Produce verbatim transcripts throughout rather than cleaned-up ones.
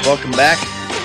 Welcome back.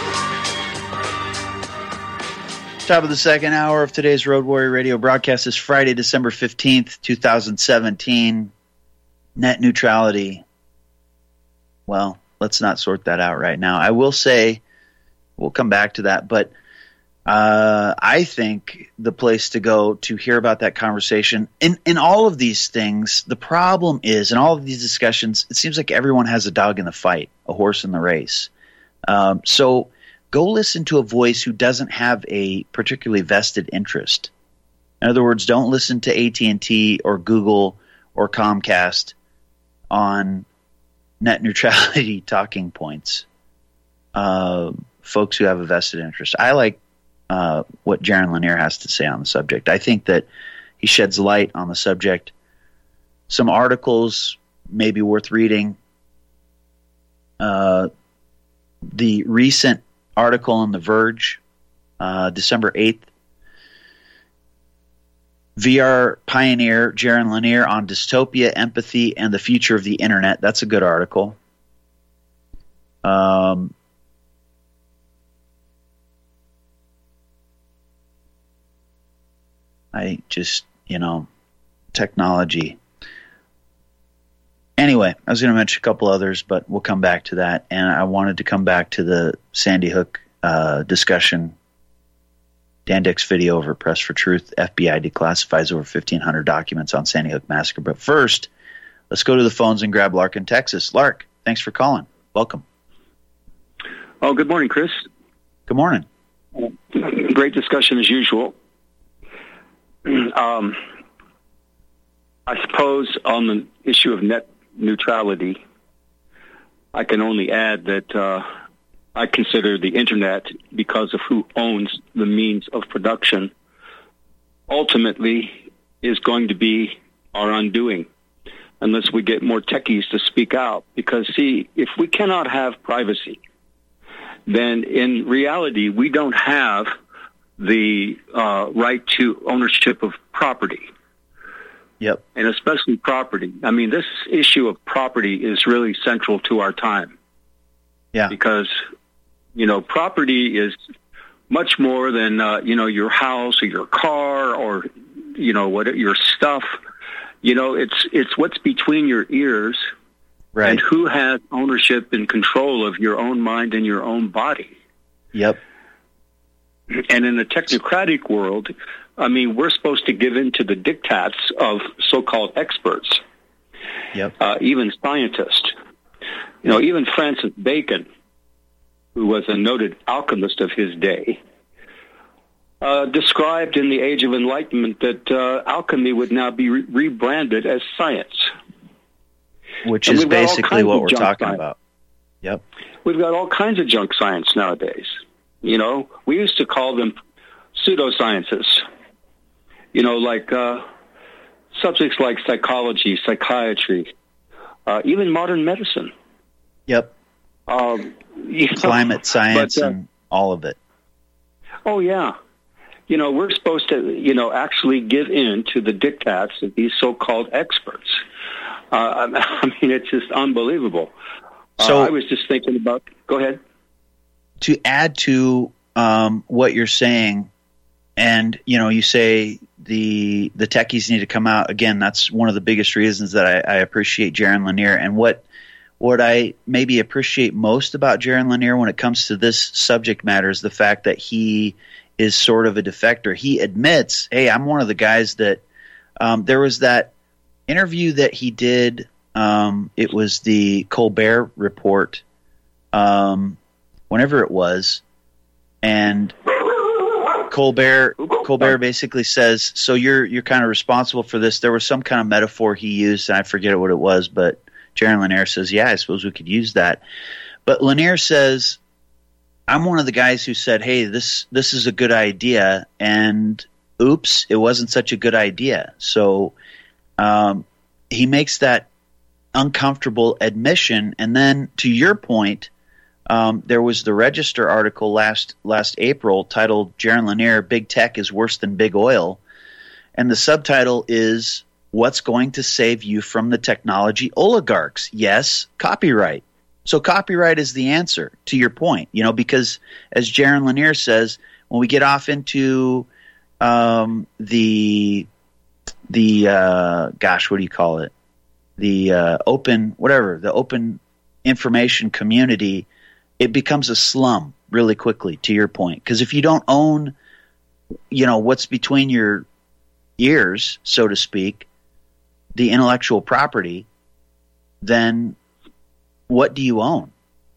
Top of the second hour of today's Road Warrior Radio broadcast is Friday, December fifteenth, twenty seventeen. Net neutrality. Well, let's not sort that out right now. I will say, we'll come back to that, but uh, I think the place to go to hear about that conversation, in, in all of these things, the problem is, in all of these discussions, it seems like everyone has a dog in the fight, a horse in the race. Um, so go listen to a voice who doesn't have a particularly vested interest. In other words, don't listen to A T and T or Google or Comcast on net neutrality talking points. Uh, folks who have a vested interest. I like uh, what Jaron Lanier has to say on the subject. I think that he sheds light on the subject. Some articles may be worth reading. Uh, the recent article in The Verge, uh, December eighth, V R pioneer Jaron Lanier on dystopia, empathy, and the future of the internet. That's a good article. Um, I just, you know, technology. Anyway, I was going to mention a couple others, but we'll come back to that. And I wanted to come back to the Sandy Hook uh, discussion. Dan Dick's video over Press for Truth. F B I declassifies over fifteen hundred documents on Sandy Hook massacre. But first, let's go to the phones and grab Lark in Texas. Lark, thanks for calling. Welcome. Oh, good morning, Chris. Good morning. Great discussion as usual. Um, I suppose on the issue of net neutrality, I can only add that uh, I consider the internet, because of who owns the means of production, ultimately is going to be our undoing, unless we get more techies to speak out. Because, see, if we cannot have privacy, then in reality we don't have the uh, right to ownership of property. Yep. And especially property. I mean, this issue of property is really central to our time. Yeah. Because, you know, property is much more than, uh, you know, your house or your car or, you know, what your stuff. You know, it's it's what's between your ears, right, and who has ownership and control of your own mind and your own body. Yep. And in a technocratic world, I mean, we're supposed to give in to the diktats of so-called experts, yep, uh, even scientists. You know, even Francis Bacon, who was a noted alchemist of his day, uh, described in the Age of Enlightenment that uh, alchemy would now be re- rebranded as science. Which and is basically what we're talking science. about. Yep. We've got all kinds of junk science nowadays. You know, we used to call them pseudosciences. You know, like uh, subjects like psychology, psychiatry, uh, even modern medicine. Yep. Um, you know, Climate science but, uh, and all of it. Oh, yeah. You know, we're supposed to, you know, actually give in to the diktats of these so-called experts. Uh, I mean, it's just unbelievable. So uh, I was just thinking about, go ahead. To add to um, what you're saying, and, you know, you say the the techies need to come out. Again, that's one of the biggest reasons that I, I appreciate Jaron Lanier. And what what I maybe appreciate most about Jaron Lanier when it comes to this subject matter is the fact that he is sort of a defector. He admits, hey, I'm one of the guys that um, there was that interview that he did. Um, it was the Colbert Report, um, whenever it was, and Colbert Colbert basically says, so you're you're kind of responsible for this. There was some kind of metaphor he used, and I forget what it was, but Jaron Lanier says, yeah, I suppose we could use that. But Lanier says, I'm one of the guys who said, hey, this this is a good idea, and oops, it wasn't such a good idea. So um, he makes that uncomfortable admission, and then to your point, Um, there was the Register article last last April titled Jaron Lanier, Big Tech is Worse Than Big Oil. And the subtitle is, What's Going to Save You from the Technology Oligarchs? Yes, copyright. So copyright is the answer to your point, you know, because as Jaron Lanier says, when we get off into um, the the uh, gosh, what do you call it? The uh, open whatever the open information community, it becomes a slum really quickly. To your point, because if you don't own, you know, what's between your ears, so to speak, the intellectual property, then what do you own?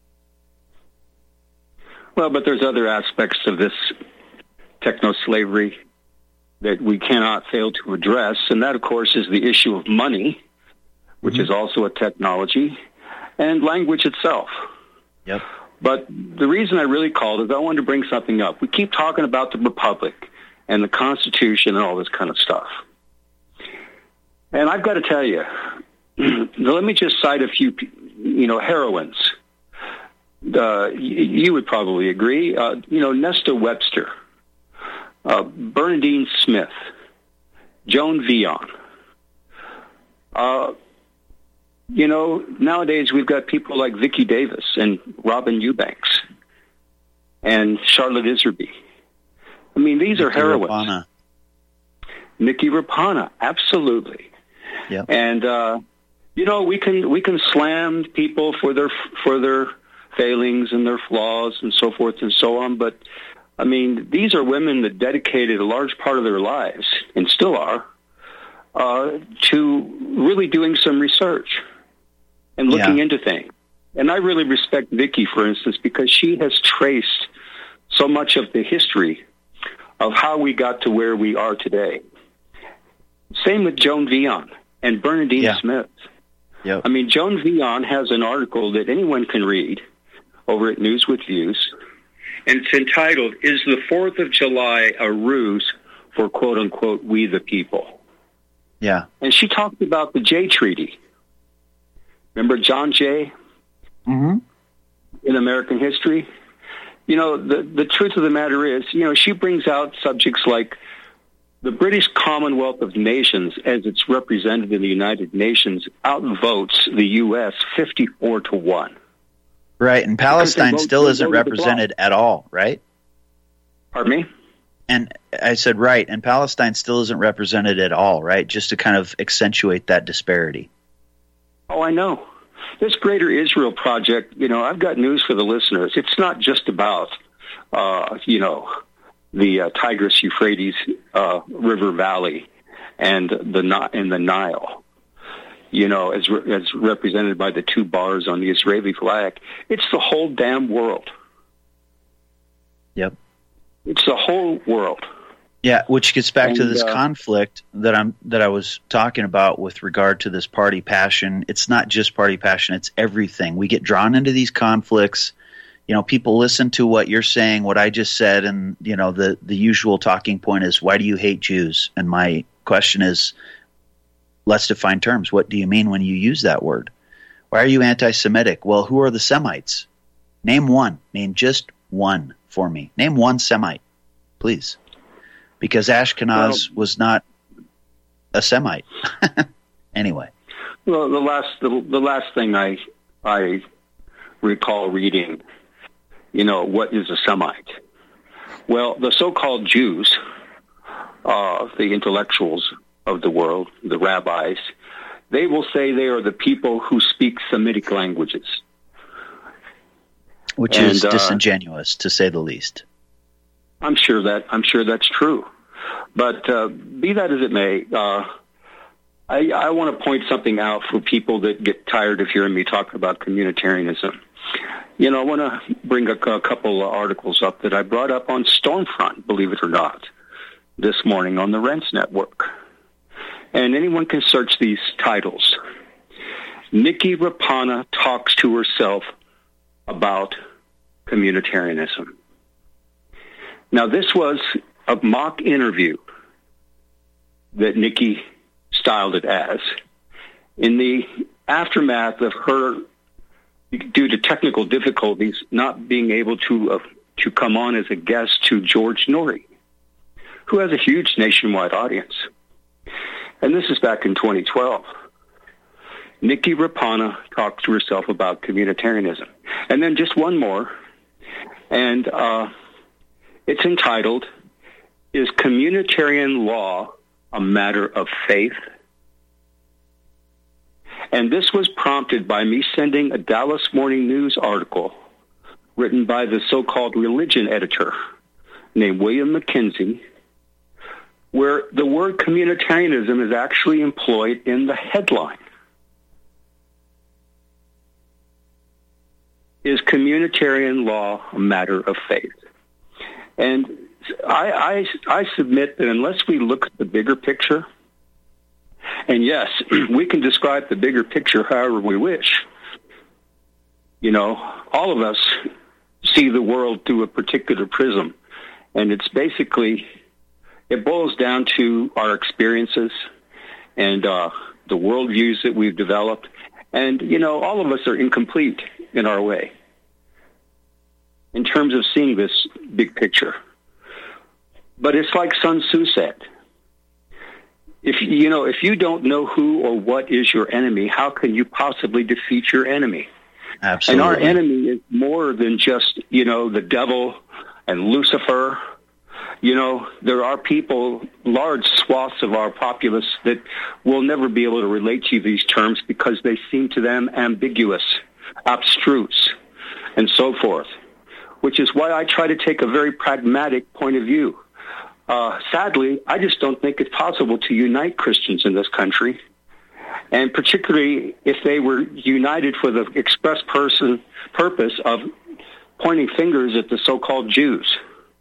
Well, but there's other aspects of this techno-slavery that we cannot fail to address, and that, of course, is the issue of money, which mm-hmm. is also a technology, and language itself. Yep. But the reason I really called is I wanted to bring something up. We keep talking about the Republic and the Constitution and all this kind of stuff. And I've got to tell you, let me just cite a few, you know, heroines. Uh, you would probably agree. Uh, you know, Nesta Webster, uh, Bernadine Smith, Joan Vion. Uh, you know, nowadays we've got people like Vicki Davis and Robin Eubanks and Charlotte Iserby. I mean, these Nikki are heroines. Rapana. Nikki Rapana, absolutely. Yep. And uh, you know, we can we can slam people for their for their failings and their flaws and so forth and so on. But I mean, these are women that dedicated a large part of their lives, and still are, uh, to really doing some research and looking yeah. into things. And I really respect Vicki, for instance, because she has traced so much of the history of how we got to where we are today. Same with Joan Vion and Bernadine yeah. Smith. Yep. I mean, Joan Vion has an article that anyone can read over at News with Views, and it's entitled, "Is the fourth of July a Ruse for, quote-unquote, we the people?" Yeah. And she talked about the Jay Treaty. Remember John Jay Mm-hmm. in American history? You know, the, the truth of the matter is, you know, she brings out subjects like the British Commonwealth of Nations, as it's represented in the United Nations, outvotes the U S fifty-four to one. Right, and Palestine still isn't represented at all, right? Pardon me? And I said, right, and Palestine still isn't represented at all, right? Just to kind of accentuate that disparity. Oh, I know. This Greater Israel Project, you know, I've got news for the listeners. It's not just about, uh, you know, the uh, Tigris-Euphrates uh, River Valley and the and the Nile, you know, as re- as represented by the two bars on the Israeli flag. It's the whole damn world. Yep. It's the whole world. Yeah, which gets back and, to this uh, conflict that I'm that I was talking about with regard to this party passion. It's not just party passion; it's everything. We get drawn into these conflicts. You know, people listen to what you're saying, what I just said, and you know, the the usual talking point is, "Why do you hate Jews?" And my question is, let's define terms. What do you mean when you use that word? Why are you anti-Semitic? Well, who are the Semites? Name one. Name just one for me. Name one Semite, please. Because Ashkenaz well, was not a Semite. Anyway. Well, the last the, the last thing I I recall reading, you know, what is a Semite? Well, the so-called Jews, uh, the intellectuals of the world, the rabbis, they will say they are the people who speak Semitic languages. Which and, is disingenuous, uh, to say the least. I'm sure that I'm sure that's true, but uh, be that as it may, uh, I, I want to point something out for people that get tired of hearing me talk about communitarianism. You know, I want to bring a, a couple of articles up that I brought up on Stormfront, believe it or not, this morning on the Rense Network, and anyone can search these titles. Nikki Rapana talks to herself about communitarianism. Now, this was a mock interview that Nikki styled it as. In the aftermath of her, due to technical difficulties, not being able to uh, to come on as a guest to George Noory, who has a huge nationwide audience. And this is back in twenty twelve. Nikki Rapana talks to herself about communitarianism. And then just one more, and uh, it's entitled, Is Communitarian Law a Matter of Faith? And this was prompted by me sending a Dallas Morning News article written by the so-called religion editor named William McKenzie, where the word communitarianism is actually employed in the headline. Is communitarian law a matter of faith? And I, I, I submit that unless we look at the bigger picture, and yes, we can describe the bigger picture however we wish. You know, all of us see the world through a particular prism, and it's basically, it boils down to our experiences and uh, the worldviews that we've developed. And, you know, all of us are incomplete in our way in terms of seeing this big picture. But it's like Sun Tzu said, if you know, if you don't know who or what is your enemy, how can you possibly defeat your enemy? Absolutely. And our enemy is more than just, you know, the devil and Lucifer. You know, there are people, large swaths of our populace that will never be able to relate to these terms because they seem to them ambiguous, abstruse, and so forth, which is why I try to take a very pragmatic point of view. Uh, sadly, I just don't think it's possible to unite Christians in this country, and particularly if they were united for the express person purpose of pointing fingers at the so-called Jews.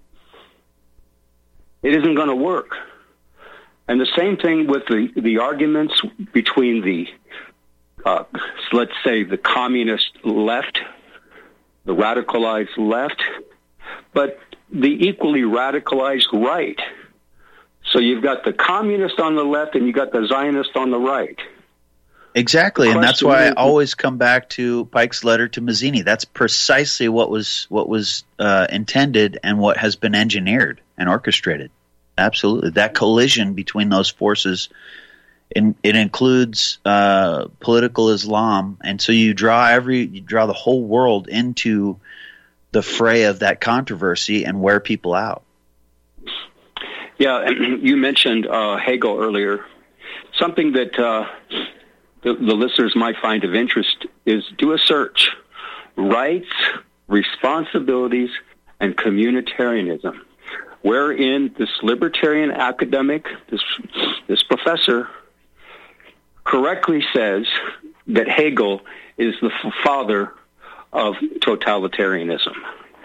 It isn't going to work. And the same thing with the, the arguments between the, uh, let's say, the communist left, the radicalized left, but the equally radicalized right. So you've got the communist on the left and you've got the Zionist on the right. Exactly, and that's why I always come back to Pike's letter to Mazzini. That's precisely what was what was uh, intended and what has been engineered and orchestrated. Absolutely, that collision between those forces, in, it includes uh, political Islam, and so you draw every you draw the whole world into the fray of that controversy and wear people out. Yeah, you mentioned uh, Hegel earlier. Something that uh, the, the listeners might find of interest is do a search. Rights, responsibilities, and communitarianism, wherein this libertarian academic, this, this professor, correctly says that Hegel is the father of totalitarianism.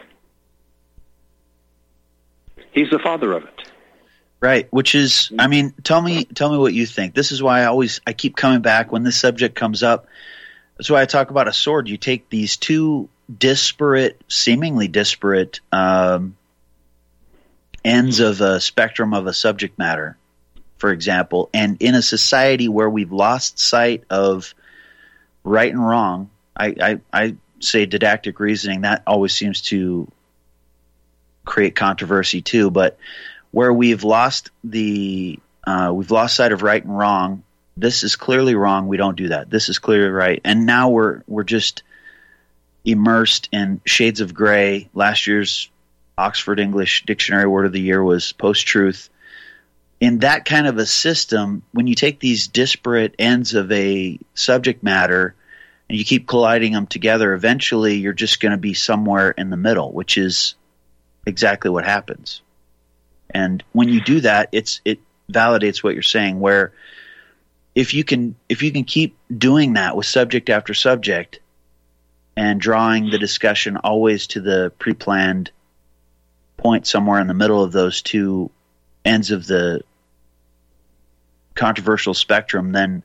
He's the father of it. Right, which is, I mean, tell me, tell me what you think. This is why I always, I keep coming back when this subject comes up. That's why I talk about a sword. You take these two disparate, seemingly disparate um, ends of a spectrum of a subject matter, for example, and in a society where we've lost sight of right and wrong, I, I, I say didactic reasoning, that always seems to create controversy too, but where we've lost the uh, we've lost sight of right and wrong. This is clearly wrong. We don't do that. This is clearly right. And now we're we're just immersed in shades of gray. Last year's Oxford English Dictionary Word of the Year was post-truth. In that kind of a system, when you take these disparate ends of a subject matter and you keep colliding them together, eventually you're just going to be somewhere in the middle, which is exactly what happens. And when you do that, it's it validates what you're saying, where if you can if you can keep doing that with subject after subject and drawing the discussion always to the pre-planned point somewhere in the middle of those two ends of the controversial spectrum, then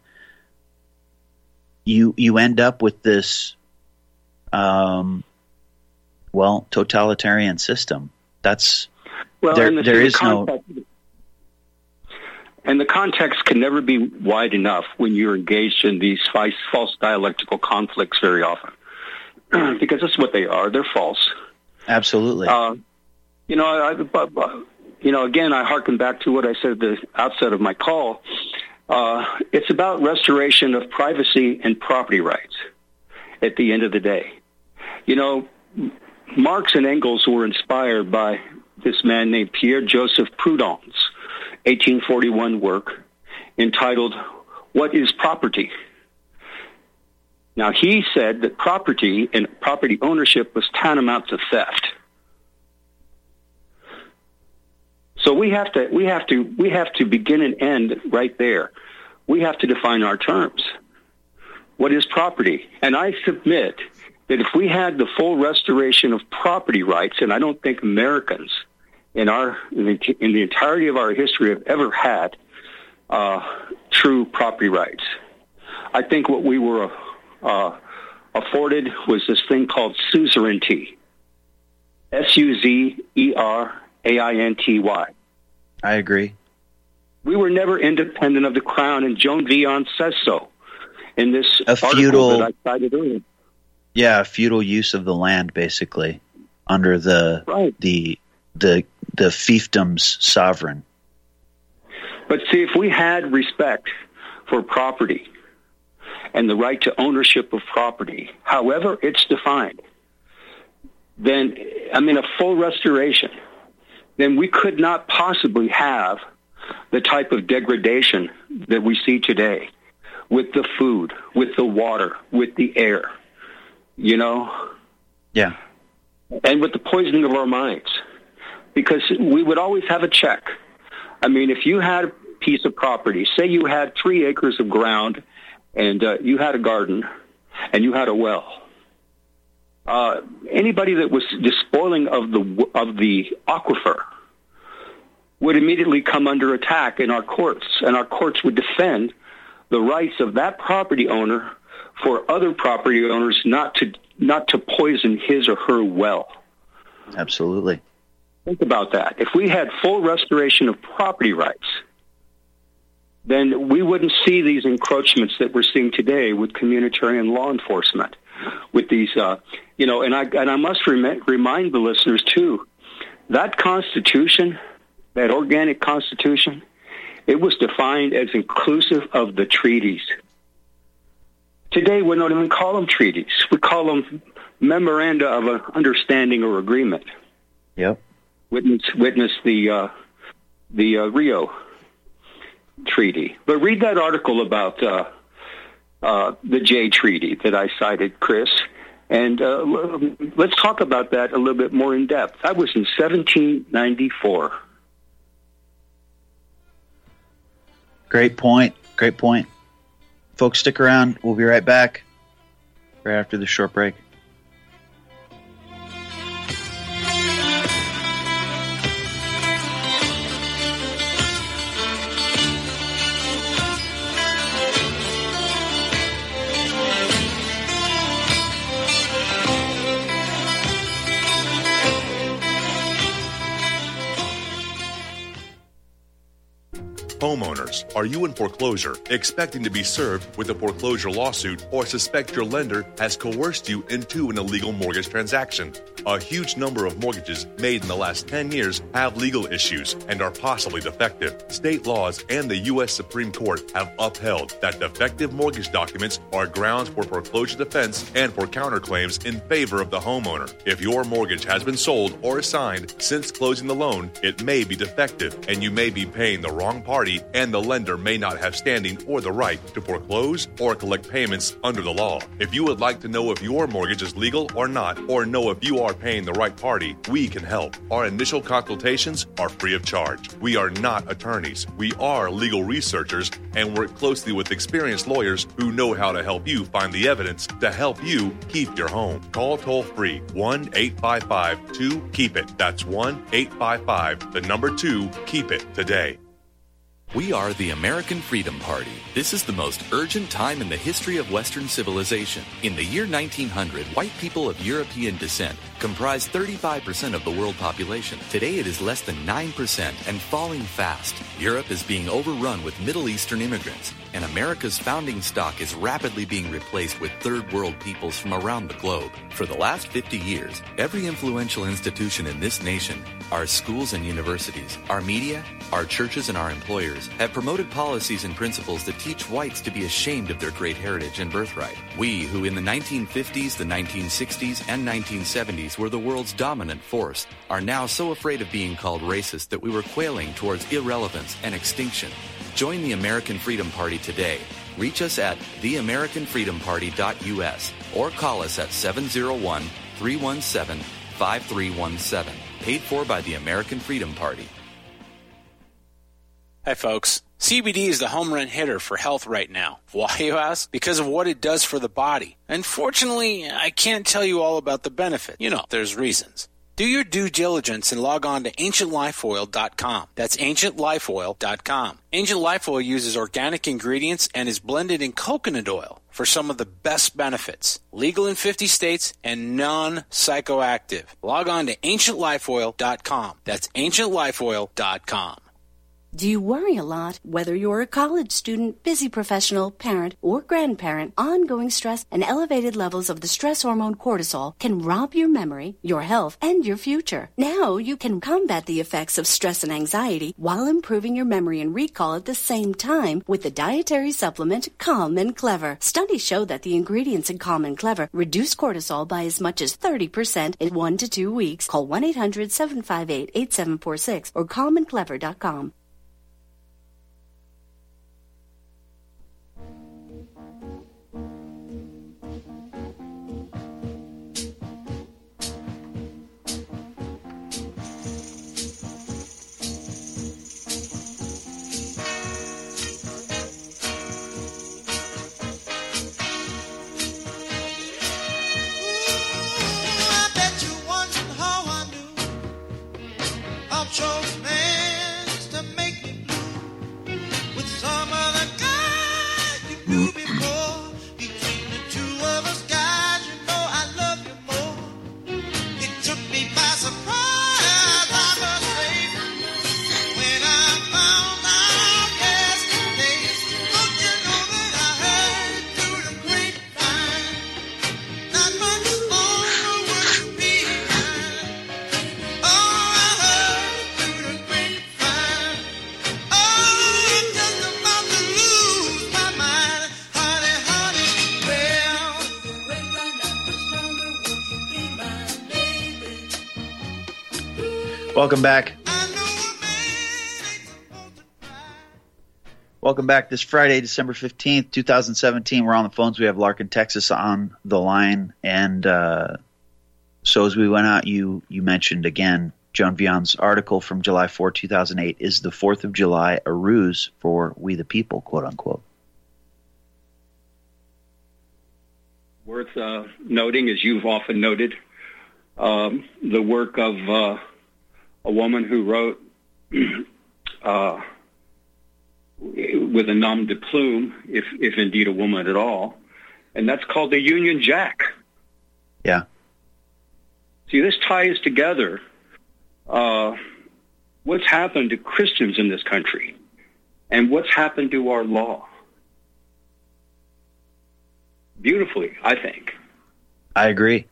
you you end up with this um, well, totalitarian system. That's Well, there, and the, there the is context, no, and the context can never be wide enough when you're engaged in these false dialectical conflicts very often, because that's what they are. They're false. Absolutely. Uh, you know, I, I, you know, again, I hearken back to what I said at the outset of my call. Uh, it's about restoration of privacy and property rights at the end of the day. You know, Marx and Engels were inspired by this man named Pierre-Joseph Proudhon's eighteen forty-one work entitled, What is Property? Now, he said that property and property ownership was tantamount to theft. So we have to we have to we have to begin and end right there. We have to define our terms. What is property? And I submit that if we had the full restoration of property rights, and I don't think Americans in our in the, in the entirety of our history have ever had uh, true property rights. I think what we were uh, afforded was this thing called suzerainty. S U Z E R A I N T Y. I agree. We were never independent of the crown, and Joan Dion says so in this a article feudal, that I cited earlier. Yeah, a feudal use of the land, basically, under the right. the the the fiefdom's sovereign. But see, if we had respect for property and the right to ownership of property, however it's defined, then, I mean, a full restoration, then we could not possibly have the type of degradation that we see today with the food, with the water, with the air, you know? Yeah. And with the poisoning of our minds. Because we would always have a check. I mean, if you had a piece of property, say you had three acres of ground and uh, you had a garden and you had a well, uh, anybody that was despoiling of the of the aquifer would immediately come under attack in our courts, and our courts would defend the rights of that property owner for other property owners not to not to poison his or her well. Absolutely. Think about that. If we had full restoration of property rights, then we wouldn't see these encroachments that we're seeing today with communitarian law enforcement, with these, uh, you know, and I and I must rem- remind the listeners too, that Constitution, that organic Constitution, it was defined as inclusive of the treaties. Today, we don't even call them treaties. We call them memoranda of an understanding or agreement. Yep. Witness, witness the uh, the uh, Rio Treaty. But read that article about uh, uh, the Jay Treaty that I cited, Chris, and uh, let's talk about that a little bit more in depth. That was in seventeen ninety-four. Great point. Great point. Folks, stick around. We'll be right back right after the short break. Homeowners, are you in foreclosure, expecting to be served with a foreclosure lawsuit, or suspect your lender has coerced you into an illegal mortgage transaction? A huge number of mortgages made in the last ten years have legal issues and are possibly defective. State laws and the U S Supreme Court have upheld that defective mortgage documents are grounds for foreclosure defense and for counterclaims in favor of the homeowner. If your mortgage has been sold or assigned since closing the loan, it may be defective and you may be paying the wrong party, and the lender may not have standing or the right to foreclose or collect payments under the law. If you would like to know if your mortgage is legal or not, or know if you are paying the right party, we can help. Our initial consultations are free of charge. We are not attorneys. We are legal researchers and work closely with experienced lawyers who know how to help you find the evidence to help you keep your home. Call toll-free one eight five five two keep it. That's one eight five five, the number two, keep it today. We are the American Freedom Party. This is the most urgent time in the history of Western civilization. In the year nineteen hundred, white people of European descent comprised thirty-five percent of the world population. Today it is less than nine percent and falling fast. Europe is being overrun with Middle Eastern immigrants, and America's founding stock is rapidly being replaced with third world peoples from around the globe. For the last fifty years, every influential institution in this nation, our schools and universities, our media, our churches, and our employers have promoted policies and principles that teach whites to be ashamed of their great heritage and birthright. We, who in the nineteen fifties, the nineteen sixties, and nineteen seventies were the world's dominant force, are now so afraid of being called racist that we were quailing towards irrelevance and extinction. Join the American Freedom Party today. Reach us at the american freedom party dot u s or call us at seven oh one, three one seven, five three one seven. Paid for by the American Freedom Party. Hi, folks. C B D is the home run hitter for health right now. Why, you ask? Because of what it does for the body. Unfortunately, I can't tell you all about the benefit. You know, there's reasons. Do your due diligence and log on to ancient life oil dot com. That's ancient life oil dot com. Ancient Life Oil uses organic ingredients and is blended in coconut oil for some of the best benefits. Legal in fifty states and non-psychoactive. Log on to ancient life oil dot com. That's ancient life oil dot com. Do you worry a lot? Whether you're a college student, busy professional, parent, or grandparent, ongoing stress and elevated levels of the stress hormone cortisol can rob your memory, your health, and your future. Now you can combat the effects of stress and anxiety while improving your memory and recall at the same time with the dietary supplement Calm and Clever. Studies show that the ingredients in Calm and Clever reduce cortisol by as much as thirty percent in one to two weeks. Call one eight hundred, seven five eight, eight seven four six or calm and clever dot com. Welcome back. Welcome back. This Friday, December fifteenth, twenty seventeen. We're on the phones. We have Larkin, Texas on the line. And uh, so as we went out, you you mentioned again, Joan Vion's article from July fourth, two thousand eight, is the fourth of July a ruse for we the people, quote unquote? Worth uh, noting, as you've often noted, um, the work of uh, a woman who wrote uh, with a nom de plume, if, if indeed a woman at all, and that's called the Union Jack. Yeah. See, this ties together uh, what's happened to Christians in this country and what's happened to our law. Beautifully, I think. I agree.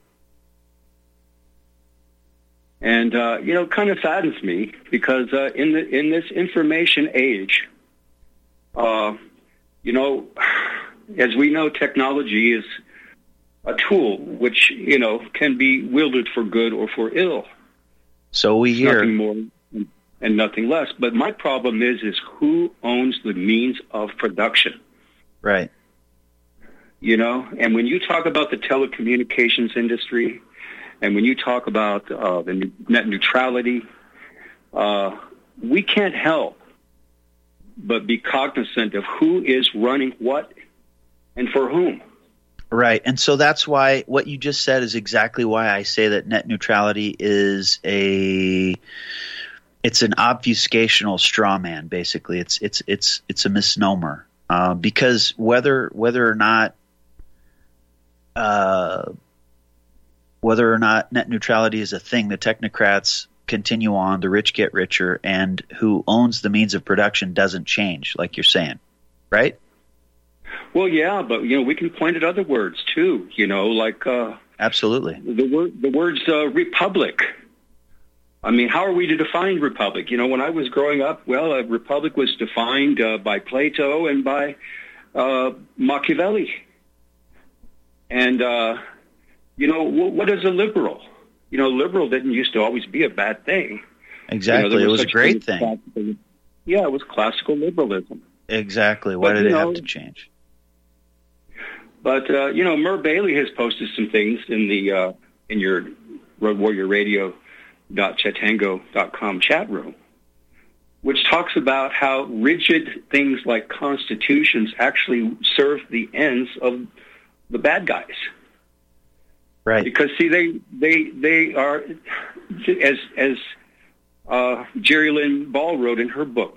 And, uh, you know, it kind of saddens me because uh, in the in this information age, uh, you know, as we know, technology is a tool which, you know, can be wielded for good or for ill. So we hear. Nothing more and nothing less. But my problem is, is who owns the means of production? Right. You know, and when you talk about the telecommunications industry, and when you talk about uh, the net neutrality, uh, we can't help but be cognizant of who is running what and for whom. Right. And so that's why what you just said is exactly why I say that net neutrality is a it's an obfuscational straw man, basically. It's it's it's it's a misnomer. Uh, because whether whether or not uh whether or not net neutrality is a thing, the technocrats continue on, the rich get richer, and who owns the means of production doesn't change, like you're saying, right? Well, yeah, but, you know, we can point at other words, too, you know, like... Uh, Absolutely. The, word, the words uh, republic. I mean, how are we to define republic? You know, when I was growing up, well, a republic was defined uh, by Plato and by uh, Machiavelli. And, uh, you know, w- what is a liberal? You know, liberal didn't used to always be a bad thing. Exactly. You know, it was a great thing. Classical, yeah, it was classical liberalism. Exactly. Why but, did it know, have to change? But, uh, you know, Mur Bailey has posted some things in the uh, in your Road Warrior Radio dot chatango dot com chat room, which talks about how rigid things like constitutions actually serve the ends of the bad guys. Right. Because, see, they they they are, as as uh, Jerry Lynn Ball wrote in her book,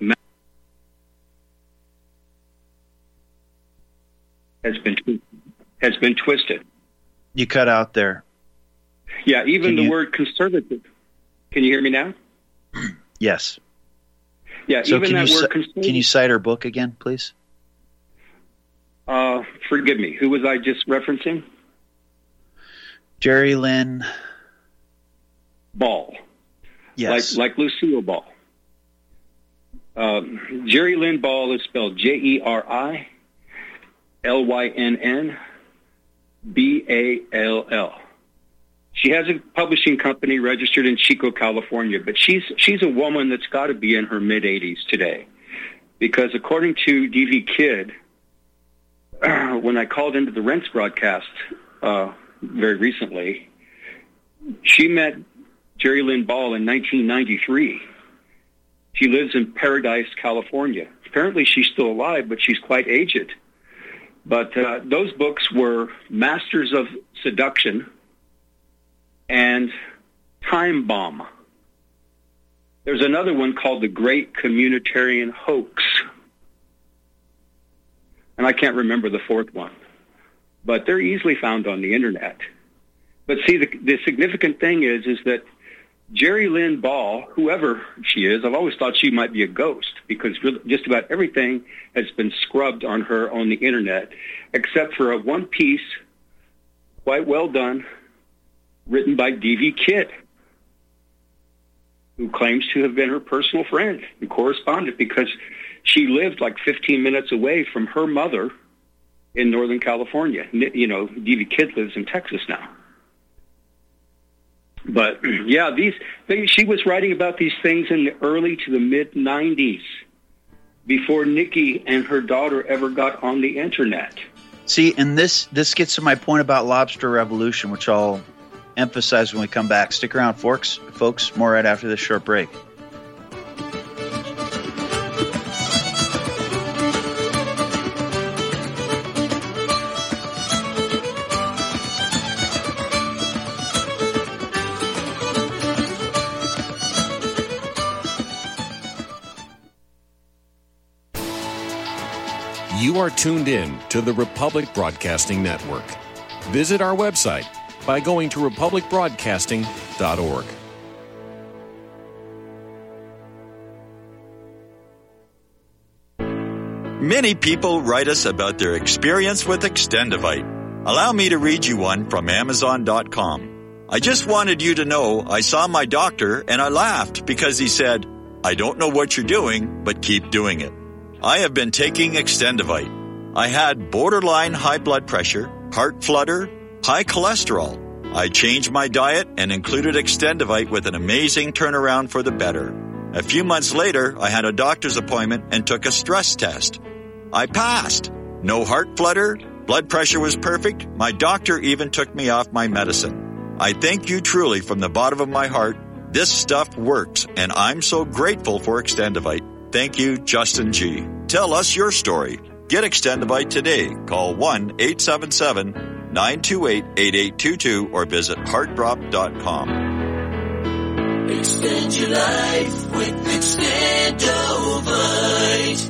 has been has been twisted. You cut out there. Yeah, even Can the you... word conservative. Can you hear me now? Yes. Yeah, so even can that you word ci- conservative. Can you cite her book again, please? Uh, forgive me. Who was I just referencing? Jerry Lynn Ball. Yes. Like like Lucille Ball. Um, Jerry Lynn Ball is spelled J E R I L Y N N B A L L. She has a publishing company registered in Chico, California, but she's she's a woman that's got to be in her mid-eighties today. Because according to D V Kid, uh, when I called into the Rents broadcast uh, very recently, she met Jerry Lynn Ball in nineteen ninety-three. She lives in Paradise, California. Apparently she's still alive, but she's quite aged. But uh, those books were Masters of Seduction and Time Bomb. There's another one called The Great Communitarian Hoax. And I can't remember the fourth one. But they're easily found on the internet. But see, the, the significant thing is, is that Jerry Lynn Ball, whoever she is, I've always thought she might be a ghost because just about everything has been scrubbed on her on the internet, except for a one piece, quite well done, written by D V Kid, who claims to have been her personal friend and correspondent because she lived like fifteen minutes away from her mother in Northern California. You know, D V Kid lives in Texas now. But, yeah, these they, she was writing about these things in the early to the mid nineties, before Nikki and her daughter ever got on the internet. See, and this, this gets to my point about Lobster Revolution, which I'll emphasize when we come back. Stick around, folks. Folks, more right after this short break. You are tuned in to the Republic Broadcasting Network. Visit our website by going to republic broadcasting dot org. Many people write us about their experience with Extendivite. Allow me to read you one from amazon dot com. I just wanted you to know I saw my doctor and I laughed because he said, "I don't know what you're doing, but keep doing it." I have been taking Extendivite. I had borderline high blood pressure, heart flutter, high cholesterol. I changed my diet and included Extendivite with an amazing turnaround for the better. A few months later, I had a doctor's appointment and took a stress test. I passed. No heart flutter, blood pressure was perfect. My doctor even took me off my medicine. I thank you truly from the bottom of my heart. This stuff works, and I'm so grateful for Extendivite. Thank you, Justin G. Tell us your story. Get Extendivite today. Call one eight seven seven, nine two eight, eight eight two two or visit heart drop dot com. Extend your life with Extendovite.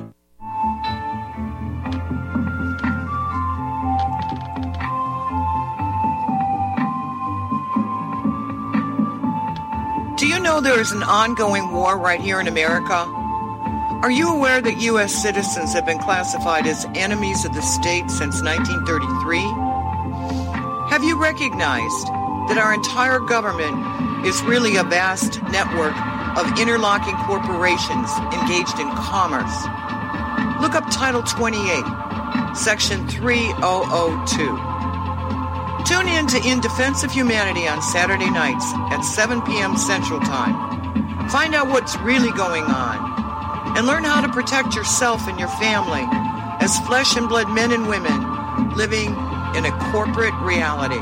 know there is an ongoing war right here in America? Are you aware that U S citizens have been classified as enemies of the state since nineteen thirty-three? Have you recognized that our entire government is really a vast network of interlocking corporations engaged in commerce? Look up Title twenty-eight, Section three thousand two. Tune in to In Defense of Humanity on Saturday nights at seven p.m. Central Time. Find out what's really going on and learn how to protect yourself and your family as flesh and blood men and women living in a corporate reality.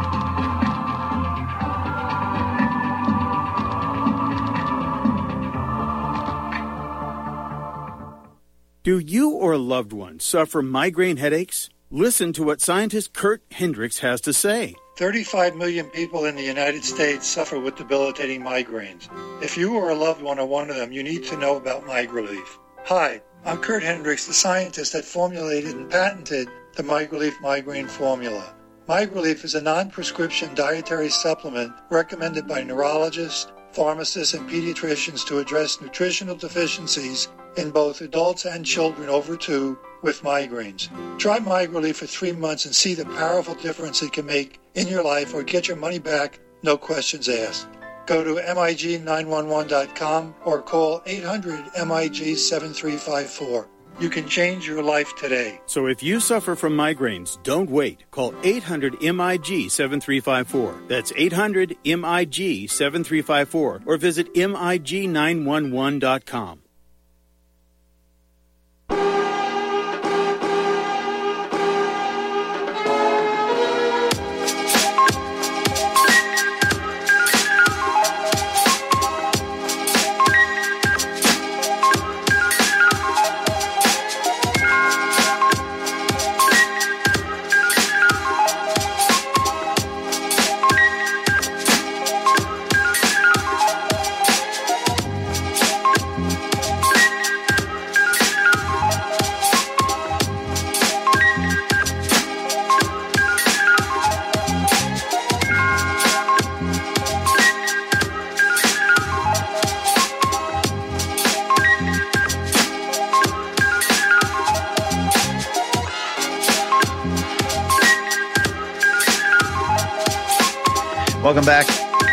Do you or a loved one suffer migraine headaches? Listen to what scientist Kurt Hendricks has to say. thirty-five million people in the United States suffer with debilitating migraines. If you or a loved one are one of them, you need to know about MigraLief. Hi, I'm Kurt Hendricks, the scientist that formulated and patented the MigraLief migraine formula. MigraLief is a non-prescription dietary supplement recommended by neurologists, pharmacists, and pediatricians to address nutritional deficiencies in both adults and children over two with migraines. Try MigraLief for three months and see the powerful difference it can make in your life, or get your money back, no questions asked. Go to M I G nine one one dot com or call eight hundred M I G seven three five four. You can change your life today. So if you suffer from migraines, don't wait. Call eight hundred M I G seven three five four. That's eight hundred M I G seven three five four, or visit M I G nine one one dot com. Welcome back.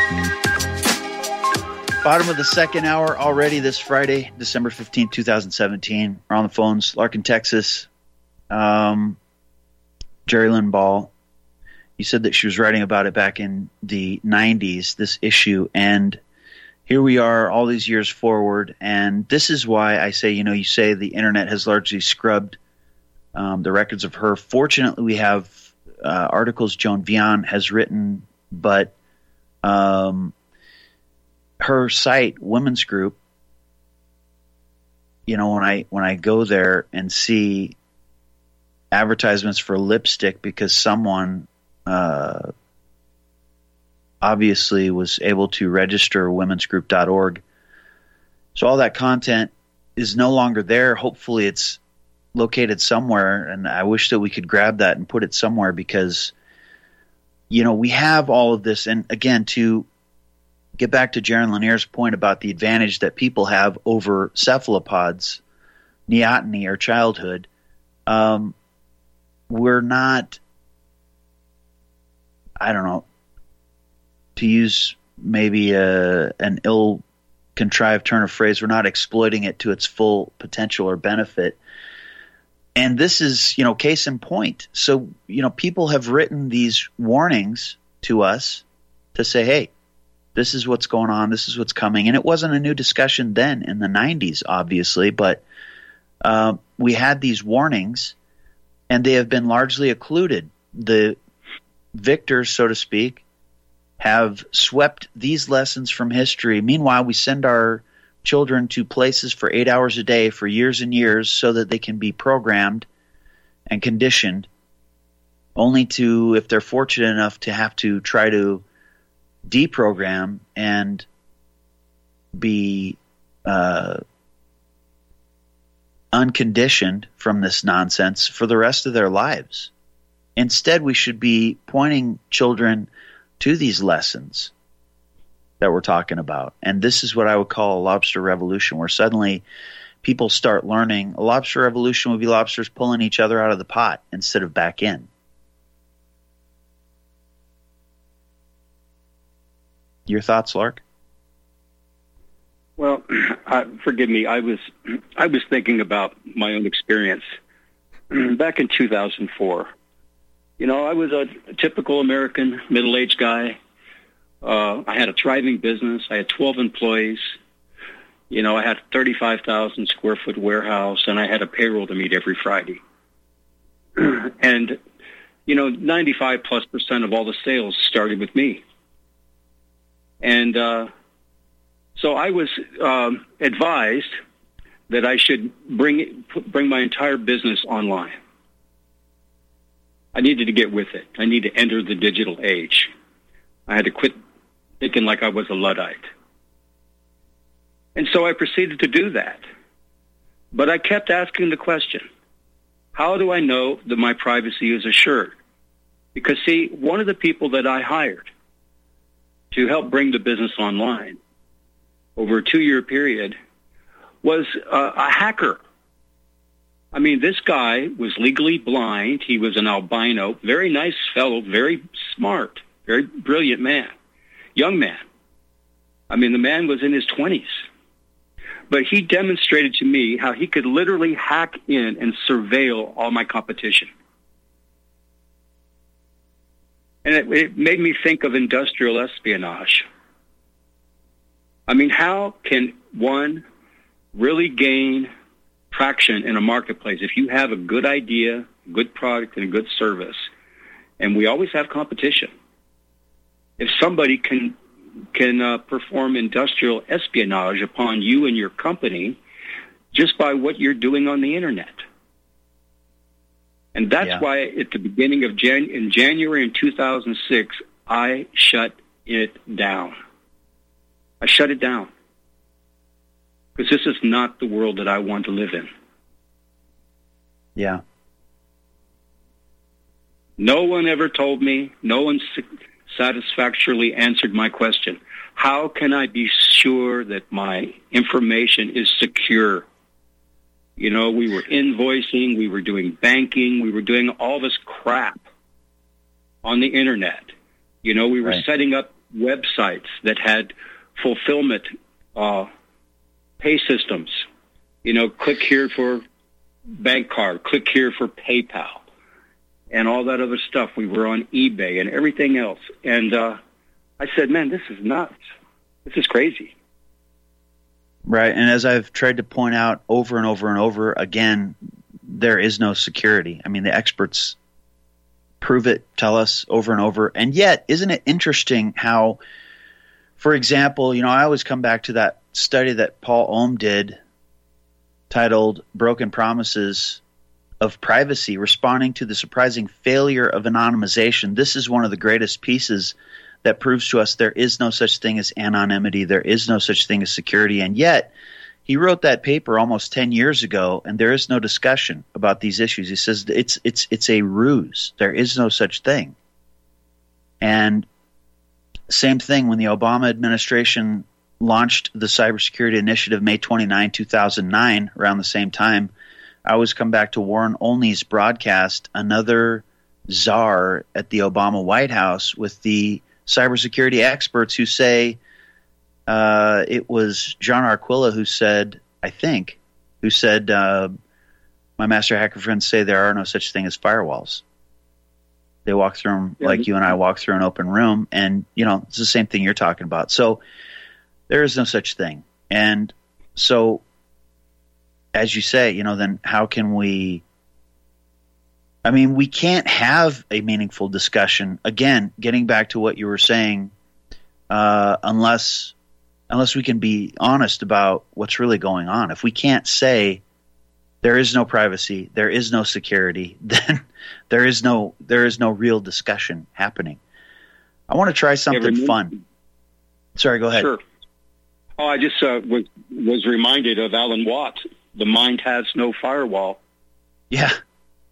Bottom of the second hour already this Friday, December fifteenth, twenty seventeen. We're on the phones. Larkin, Texas. Um, Jerry Lynn Ball. You said that she was writing about it back in the nineties, this issue. And here we are all these years forward. And this is why I say, you know, you say the internet has largely scrubbed um, the records of her. Fortunately, we have uh, articles Joan Vian has written, but Um, her site, Women's Group, you know, when I when I go there and see advertisements for lipstick because someone uh, obviously was able to register womens group dot org, so all that content is no longer there. Hopefully it's located somewhere, and I wish that we could grab that and put it somewhere, because you know, we have all of this. And again, to get back to Jaron Lanier's point about the advantage that people have over cephalopods, neoteny, or childhood, um, we're not, I don't know, to use maybe a, an ill-contrived turn of phrase, we're not exploiting it to its full potential or benefit. And this is, you know, case in point. So, you know, people have written these warnings to us to say, hey, this is what's going on, this is what's coming. And it wasn't a new discussion then in the nineties, obviously, but uh, we had these warnings, and they have been largely occluded. The victors, so to speak, have swept these lessons from history. Meanwhile, we send our children to places for eight hours a day for years and years so that they can be programmed and conditioned, only to, if they're fortunate enough to have to try to deprogram and be uh, unconditioned from this nonsense for the rest of their lives. Instead, we should be pointing children to these lessons that we're talking about. And this is what I would call a lobster revolution, where suddenly people start learning a lobster revolution would be lobsters pulling each other out of the pot instead of back in. Your thoughts, Lark? Well, uh, forgive me. I was I was thinking about my own experience back in two thousand four. You know, I was a, a typical American middle-aged guy. Uh, I had a thriving business. I had twelve employees. You know, I had a thirty-five thousand square foot warehouse, and I had a payroll to meet every Friday. And, you know, ninety-five plus percent of all the sales started with me. And uh, so I was um, advised that I should bring bring my entire business online. I needed to get with it. I needed to enter the digital age. I had to quit thinking like I was a Luddite. And so I proceeded to do that. But I kept asking the question, how do I know that my privacy is assured? Because, see, one of the people that I hired to help bring the business online over a two-year period was uh, a hacker. I mean, this guy was legally blind. He was an albino, very nice fellow, very smart, very brilliant man, young man. I mean, the man was in his twenties. But he demonstrated to me how he could literally hack in and surveil all my competition. And it, it made me think of industrial espionage. I mean, how can one really gain traction in a marketplace if you have a good idea, good product, and a good service? And we always have competition. If somebody can can uh, perform industrial espionage upon you and your company just by what you're doing on the internet. And that's yeah. why at the beginning of Jan- in January in two thousand six, I shut it down. I shut it down. Because this is not the world that I want to live in. Yeah. No one ever told me, no one satisfactorily answered my question. How can I be sure that my information is secure? You know, we were invoicing, we were doing banking, we were doing all this crap on the internet. You know, we were right. setting up websites that had fulfillment uh, pay systems. You know, click here for bank card, click here for PayPal, and all that other stuff. We were on eBay and everything else. And uh, I said, man, this is nuts. This is crazy. Right, and as I've tried to point out over and over and over again, there is no security. I mean, the experts prove it, tell us over and over. And yet, isn't it interesting how, for example, you know, I always come back to that study that Paul Ohm did titled Broken Promises of Privacy, responding to the surprising failure of anonymization. This is one of the greatest pieces that proves to us there is no such thing as anonymity, there is no such thing as security, and yet he wrote that paper almost ten years ago, and there is no discussion about these issues. He says it's it's it's a ruse. There is no such thing. And same thing when the Obama administration launched the Cybersecurity Initiative May twenty-ninth, two thousand nine, around the same time, I always come back to Warren Olney's broadcast, another czar at the Obama White House, with the cybersecurity experts who say uh, it was John Arquilla who said, I think, who said, uh, my master hacker friends say there are no such thing as firewalls. They walk through them yeah. like you and I walk through an open room, and, you know, it's the same thing you're talking about. So there is no such thing. And so, as you say, you know, then how can we I mean, we can't have a meaningful discussion, again, getting back to what you were saying, uh, unless unless we can be honest about what's really going on. If we can't say there is no privacy, there is no security, then there is no there is no real discussion happening. I want to try something yeah, fun. Sorry, go ahead. Sure. Oh, I just uh, was, was reminded of Alan Watt. The mind has no firewall. Yeah.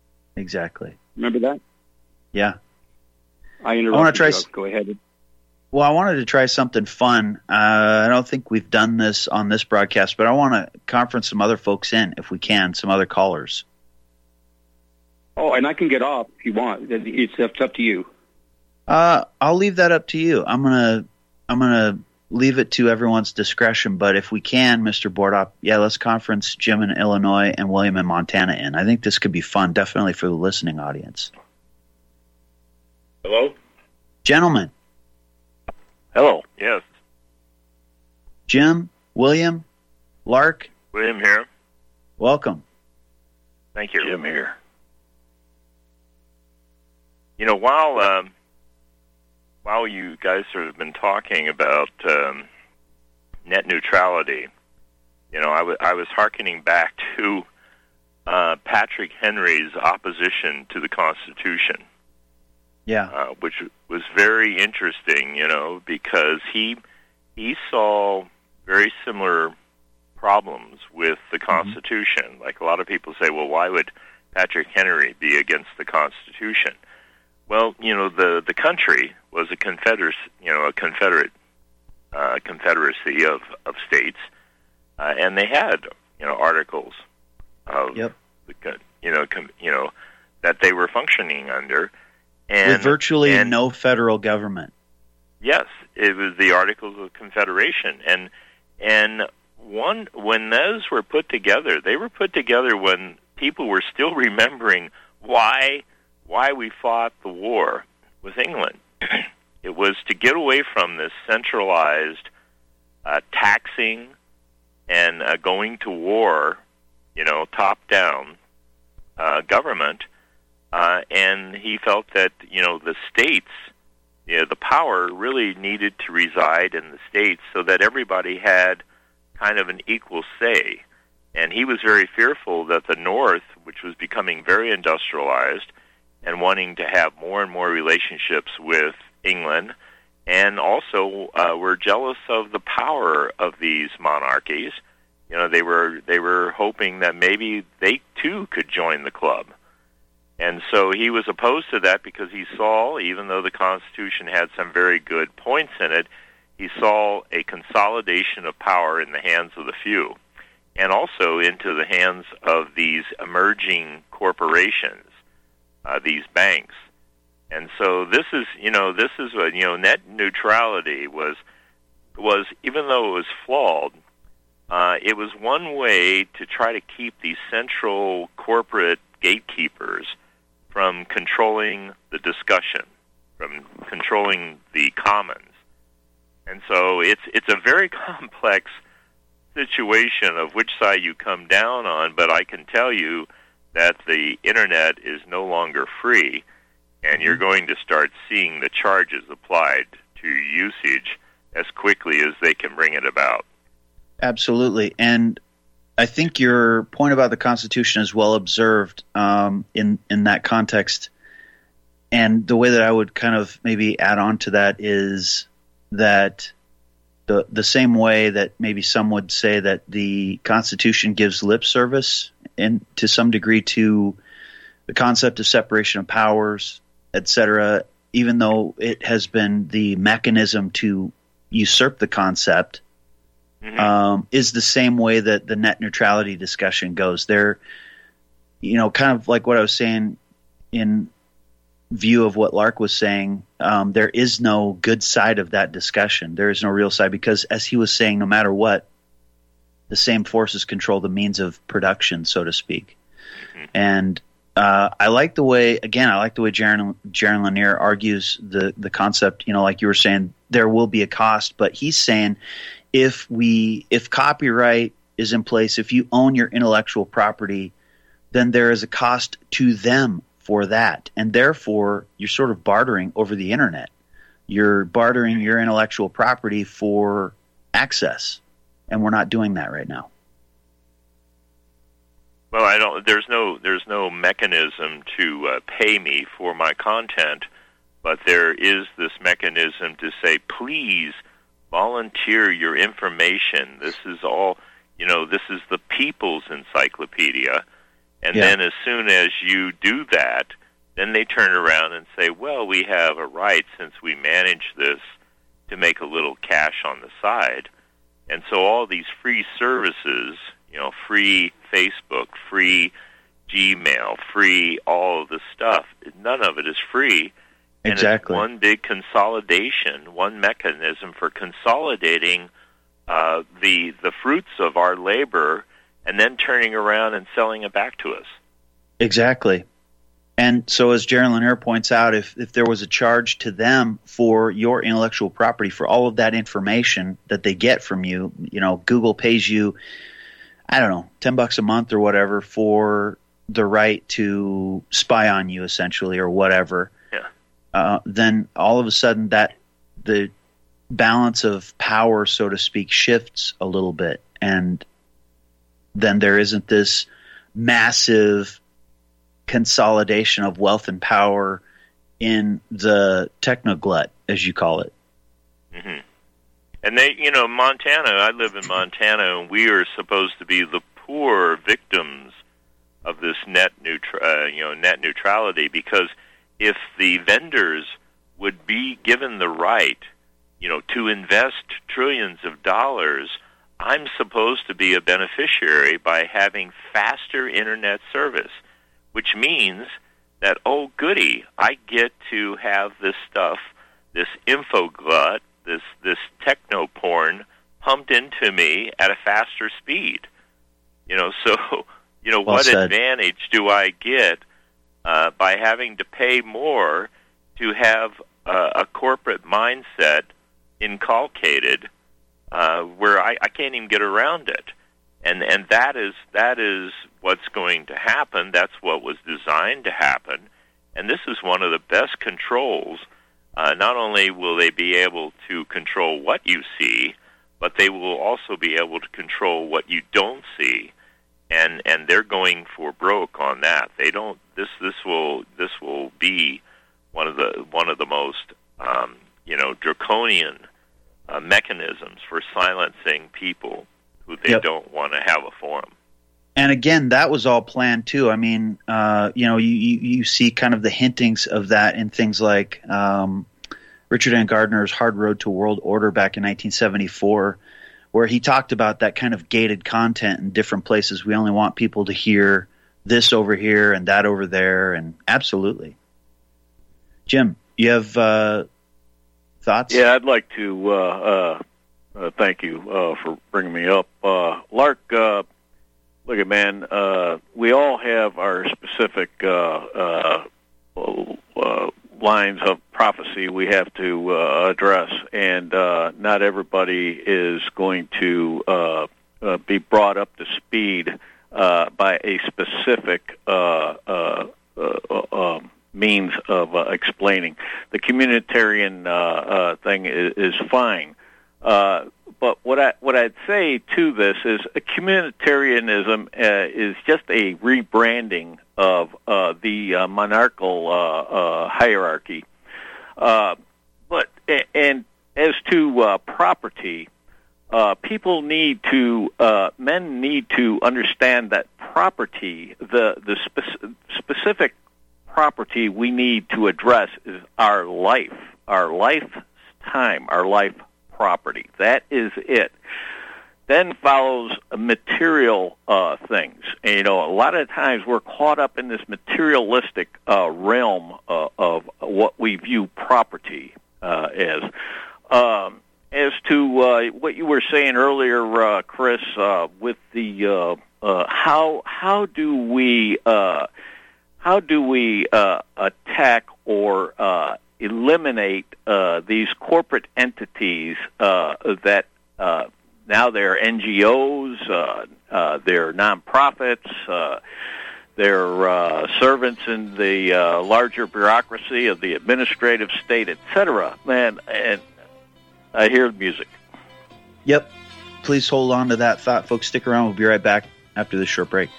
Exactly. Remember that? Yeah. I interrupted. I want to try. You. Go ahead. Well, I wanted to try something fun. Uh, I don't think we've done this on this broadcast, but I want to conference some other folks in, if we can, some other callers. Oh, and I can get off if you want. It's up, it's up to you. Uh, I'll leave that up to you. I'm gonna, I'm gonna leave it to everyone's discretion. But if we can, Mister Bordop, yeah, let's conference Jim in Illinois and William in Montana in. I think this could be fun, definitely for the listening audience. Hello, gentlemen. Hello. Yes. Jim, William, Lark. William here. Welcome. Thank you. Jim here. You know, while um, while you guys have been talking about um, net neutrality, you know, I, w- I was hearkening back to uh, Patrick Henry's opposition to the Constitution. Yeah, uh, which was very interesting, you know, because he he saw very similar problems with the Constitution. Mm-hmm. Like a lot of people say, well, why would Patrick Henry be against the Constitution? Well, you know, the, the country was a confederate, you know, a confederate uh, confederacy of of states, uh, and they had, you know, articles of yep. the, you know, com, you know, that they were functioning under. And, with virtually and, no federal government. Yes, it was the Articles of Confederation, and and one when those were put together, they were put together when people were still remembering why why we fought the war with England. It was to get away from this centralized uh, taxing and uh, going to war, you know, top down uh, government. Uh, and he felt that, you know, the states, you know, the power really needed to reside in the states so that everybody had kind of an equal say. And he was very fearful that the North, which was becoming very industrialized and wanting to have more and more relationships with England, and also uh, were jealous of the power of these monarchies. You know, they were they were hoping that maybe they too could join the club. And so he was opposed to that because he saw, even though the Constitution had some very good points in it, he saw a consolidation of power in the hands of the few, and also into the hands of these emerging corporations, uh, these banks. And so this is, you know, this is what, you know, net neutrality was, was even though it was flawed, uh, it was one way to try to keep these central corporate gatekeepers from controlling the discussion, from controlling the commons. And so it's it's a very complex situation of which side you come down on, but I can tell you that the Internet is no longer free, and you're going to start seeing the charges applied to usage as quickly as they can bring it about. Absolutely. And I think your point about the Constitution is well observed um, in in that context. And the way that I would kind of maybe add on to that is that the the same way that maybe some would say that the Constitution gives lip service in to some degree to the concept of separation of powers, et cetera, even though it has been the mechanism to usurp the concept. Mm-hmm. Um, is the same way that the net neutrality discussion goes. There, you know, kind of like what I was saying in view of what Lark was saying, um, there is no good side of that discussion. There is no real side because, as he was saying, no matter what, the same forces control the means of production, so to speak. Mm-hmm. And uh, I like the way, again, I like the way Jaron, Jaron Lanier argues the, the concept, you know, like you were saying, there will be a cost, but he's saying if we, if copyright is in place, if you own your intellectual property, then there is a cost to them for that. And therefore, you're sort of bartering over the internet. You're bartering your intellectual property for access. And we're not doing that right now. Well, I don't. There's no. There's no mechanism to uh, pay me for my content, but there is this mechanism to say, please volunteer your information. This is all. You know, this is the people's encyclopedia. And yeah. then, as soon as you do that, then they turn around and say, well, we have a right, since we manage this, to make a little cash on the side. And so all these free services, you know, free Facebook, free Gmail, free all of the stuff, none of it is free. And exactly. It's one big consolidation, one mechanism for consolidating uh, the the fruits of our labor and then turning around and selling it back to us. Exactly. And so as Jaron Lanier points out, if, if there was a charge to them for your intellectual property, for all of that information that they get from you, you know, Google pays you, I don't know, ten bucks a month or whatever for the right to spy on you essentially or whatever. Yeah. Uh, then all of a sudden that the balance of power, so to speak, shifts a little bit. And then there isn't this massive consolidation of wealth and power in the technoglut, as you call it. Mm-hmm. And they, you know, Montana, I live in Montana, and we are supposed to be the poor victims of this net neutral, uh, you know, net neutrality, because if the vendors would be given the right, you know, to invest trillions of dollars, I'm supposed to be a beneficiary by having faster internet service, which means that, oh, goody, I get to have this stuff, this info glut, this this techno porn pumped into me at a faster speed. You know, so, you know, Well what said. advantage do I get uh, by having to pay more to have uh, a corporate mindset inculcated uh, where I, I can't even get around it? And and that is that is what's going to happen. That's what was designed to happen. And this is one of the best controls. Uh, not only will they be able to control what you see, but they will also be able to control what you don't see. And and they're going for broke on that. They don't. This this will this will be one of the one of the most um, you know draconian uh, mechanisms for silencing people who they Yep. don't want to have a forum. And again, that was all planned too. I mean, uh, you know, you, you, you see kind of the hintings of that in things like um, Richard N. Gardner's Hard Road to World Order back in nineteen seventy-four, where he talked about that kind of gated content in different places. We only want people to hear this over here and that over there, and absolutely. Jim, you have uh, thoughts? Yeah, I'd like to uh, uh, uh, thank you uh, for bringing me up. Uh, Lark, uh, look at man, uh, we all have our specific uh, uh, uh, lines of prophecy we have to uh, address, and uh, not everybody is going to uh, uh, be brought up to speed uh, by a specific uh, uh, uh, uh, means of uh, explaining. The communitarian uh, uh, thing is, is fine. Uh, but what I what I'd say to this is a communitarianism uh, is just a rebranding of uh, the uh, monarchical uh, uh, hierarchy. Uh, but and as to uh, property, uh, people need to uh, men need to understand that property, the the spe- specific property we need to address is our life, our lifetime, our life property. That is it. Then follows material uh, things. And, you know, a lot of times we're caught up in this materialistic uh, realm uh, of what we view property uh, as. Um, as to uh, what you were saying earlier, uh, Chris, uh, with the uh, uh, how how do we uh, how do we uh, attack or uh, eliminate uh, these corporate entities uh, that uh, now they're N G Os, uh, uh, they're nonprofits, uh, they're uh, servants in the uh, larger bureaucracy of the administrative state, et cetera. Man, and I hear the music. Yep. Please hold on to that thought, folks. Stick around. We'll be right back after this short break.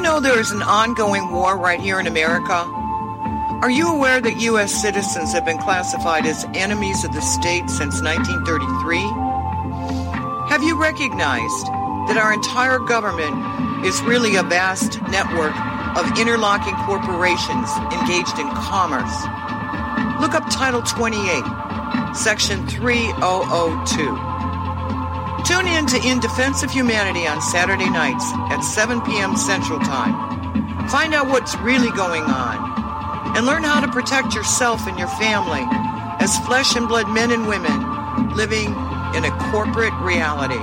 know there is an ongoing war right here in America? Are you aware that U S citizens have been classified as enemies of the state since nineteen thirty-three? Have you recognized that our entire government is really a vast network of interlocking corporations engaged in commerce? Look up Title twenty-eight, Section three thousand two. Tune in to In Defense of Humanity on Saturday nights at seven p.m. Central Time. Find out what's really going on and learn how to protect yourself and your family as flesh and blood men and women living in a corporate reality.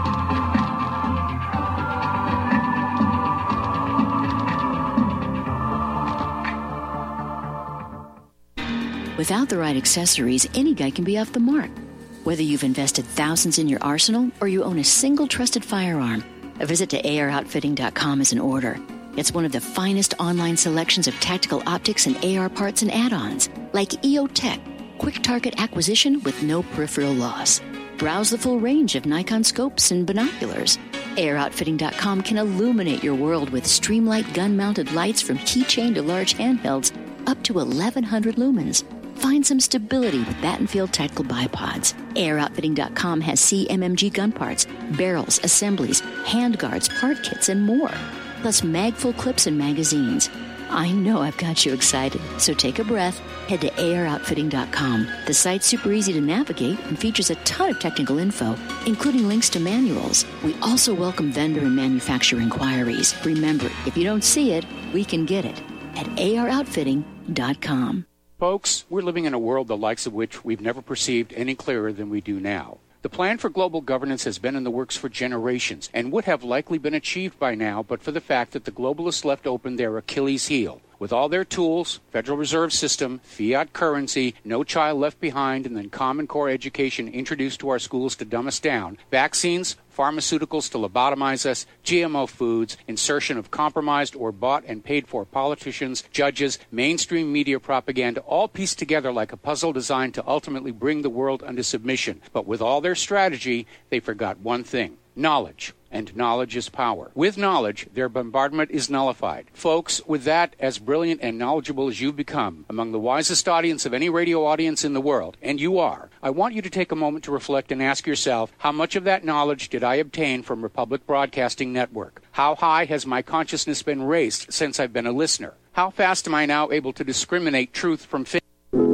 Without the right accessories, any guy can be off the mark. Whether you've invested thousands in your arsenal or you own a single trusted firearm, a visit to A R outfitting dot com is in order. It's one of the finest online selections of tactical optics and A R parts and add-ons, like E O Tech, quick target acquisition with no peripheral loss. Browse the full range of Nikon scopes and binoculars. A R outfitting dot com can illuminate your world with Streamlight gun-mounted lights from keychain to large handhelds up to eleven hundred lumens. Find some stability with Battenfield Tactical Bipods. A R outfitting dot com has C M M G gun parts, barrels, assemblies, handguards, part kits, and more. Plus magful clips and magazines. I know I've got you excited, so take a breath. Head to A R outfitting dot com. The site's super easy to navigate and features a ton of technical info, including links to manuals. We also welcome vendor and manufacturer inquiries. Remember, if you don't see it, we can get it at A R outfitting dot com. Folks, we're living in a world the likes of which we've never perceived any clearer than we do now. The plan for global governance has been in the works for generations and would have likely been achieved by now but for the fact that the globalists left open their Achilles heel. With all their tools, Federal Reserve System, fiat currency, no child left behind, and then Common Core education introduced to our schools to dumb us down, vaccines, pharmaceuticals to lobotomize us, G M O foods, insertion of compromised or bought and paid for politicians, judges, mainstream media propaganda, all pieced together like a puzzle designed to ultimately bring the world under submission. But with all their strategy, they forgot one thing: knowledge. And knowledge is power. With knowledge, their bombardment is nullified. Folks, with that, as brilliant and knowledgeable as you've become, among the wisest audience of any radio audience in the world, and you are, I want you to take a moment to reflect and ask yourself, how much of that knowledge did I obtain from Republic Broadcasting Network? How high has my consciousness been raised since I've been a listener? How fast am I now able to discriminate truth from fiction?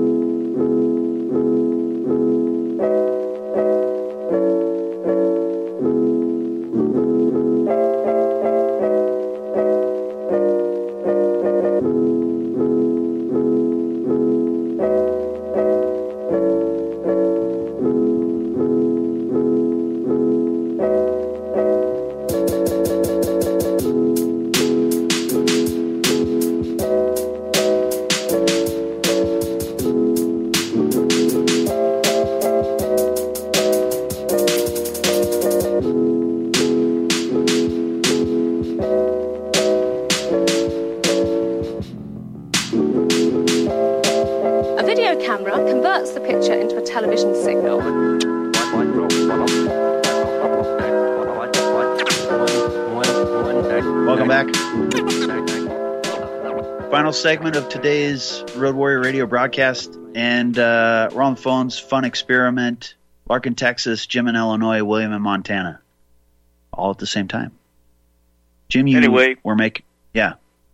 Segment of today's Road Warrior Radio broadcast, and uh, we're on the phones. Fun experiment. Lark in Texas, Jim in Illinois, William in Montana, all at the same time. Jim, you anyway, we're making yeah.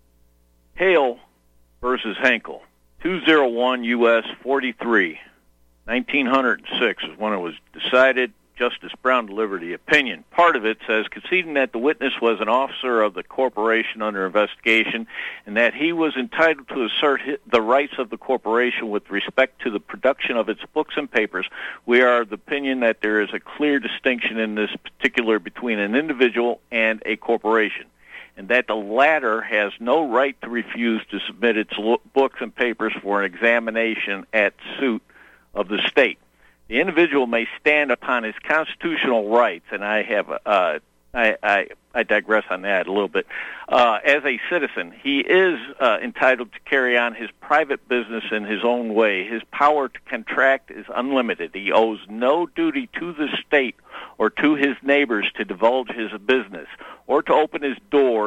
Hale versus Henkel, two oh one U S forty-three, nineteen oh six is when it was decided. Justice Brown delivered the opinion. Part of it says, conceding that the witness was an officer of the corporation under investigation and that he was entitled to assert the rights of the corporation with respect to the production of its books and papers, we are of the opinion that there is a clear distinction in this particular between an individual and a corporation, and that the latter has no right to refuse to submit its books and papers for an examination at suit of the state. The individual may stand upon his constitutional rights, and I have uh, I, I, I digress on that a little bit. Uh, as a citizen, he is uh, entitled to carry on his private business in his own way. His power to contract is unlimited. He owes no duty to the state or to his neighbors to divulge his business or to open his doors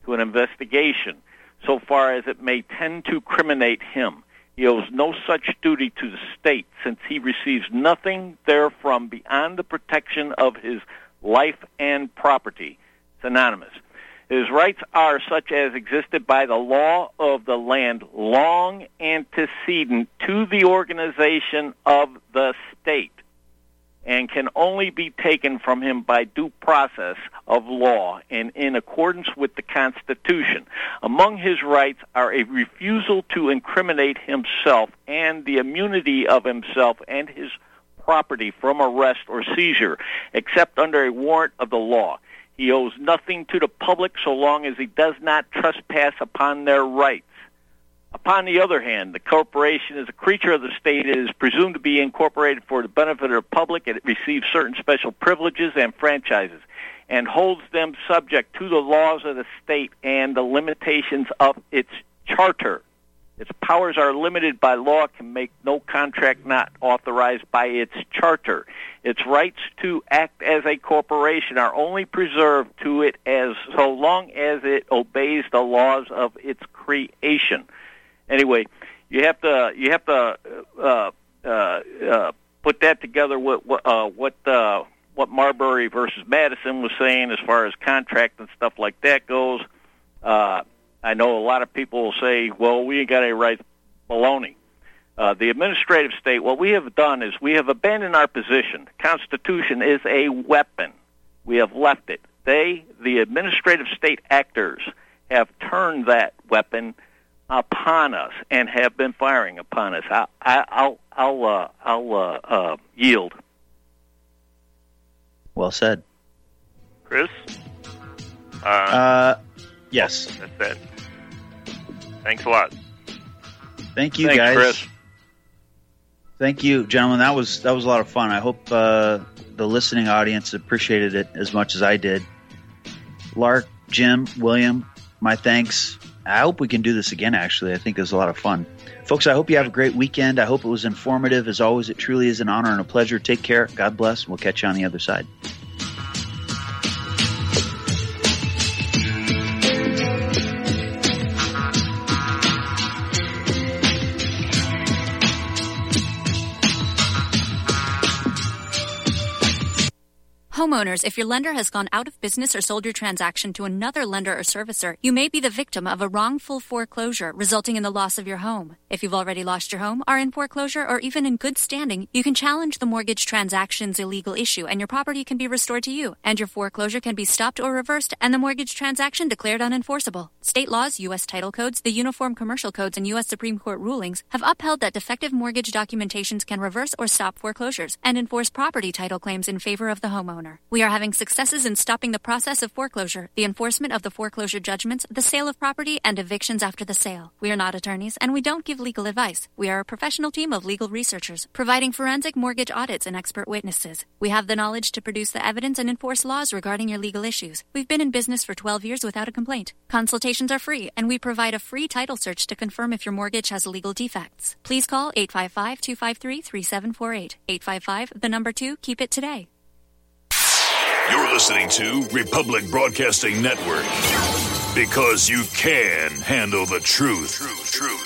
to an investigation, so far as it may tend to criminate him. He owes no such duty to the state, since he receives nothing therefrom beyond the protection of his life and property. It's anonymous. His rights are such as existed by the law of the land long antecedent to the organization of the state, and can only be taken from him by due process of law and in accordance with the Constitution. Among his rights are a refusal to incriminate himself and the immunity of himself and his property from arrest or seizure, except under a warrant of the law. He owes nothing to the public so long as he does not trespass upon their rights. Upon the other hand, the corporation is a creature of the state. It is presumed to be incorporated for the benefit of the public, and it receives certain special privileges and franchises, and holds them subject to the laws of the state and the limitations of its charter. Its powers are limited by law, can make no contract not authorized by its charter. Its rights to act as a corporation are only preserved to it as so long as it obeys the laws of its creation. Anyway, you have to you have to uh, uh, uh, put that together with uh, what uh, what Marbury versus Madison was saying as far as contract and stuff like that goes. Uh, I know a lot of people will say, well, we ain't got any rights. Baloney. Uh, the administrative state, what we have done is we have abandoned our position. The Constitution is a weapon. We have left it. They, the administrative state actors, have turned that weapon upon us and have been firing upon us. I, I, I'll, I'll, uh, I'll uh, uh, yield. Well said. Chris? Uh, uh, yes. That's it. Thanks a lot. Thank you, Thanks, guys. Chris. Thank you, gentlemen. That was that was a lot of fun. I hope uh, the listening audience appreciated it as much as I did. Lark, Jim, William, my thanks. I hope we can do this again, actually. I think it was a lot of fun. Folks, I hope you have a great weekend. I hope it was informative. As always, it truly is an honor and a pleasure. Take care. God bless. We'll catch you on the other side. Homeowners, if your lender has gone out of business or sold your transaction to another lender or servicer, you may be the victim of a wrongful foreclosure resulting in the loss of your home. If you've already lost your home, are in foreclosure, or even in good standing, you can challenge the mortgage transaction's illegal issue and your property can be restored to you, and your foreclosure can be stopped or reversed and the mortgage transaction declared unenforceable. State laws, U S title codes, the Uniform Commercial Codes, and U S Supreme Court rulings have upheld that defective mortgage documentations can reverse or stop foreclosures and enforce property title claims in favor of the homeowner. We are having successes in stopping the process of foreclosure, the enforcement of the foreclosure judgments, the sale of property, and evictions after the sale. We are not attorneys, and we don't give legal advice. We are a professional team of legal researchers, providing forensic mortgage audits and expert witnesses. We have the knowledge to produce the evidence and enforce laws regarding your legal issues. We've been in business for twelve years without a complaint. Consultations are free, and we provide a free title search to confirm if your mortgage has legal defects. Please call eight five five, two five three, three seven four eight. eight five five, the number two, keep it today. You're listening to Republic Broadcasting Network, because you can handle the truth. Truth, truth.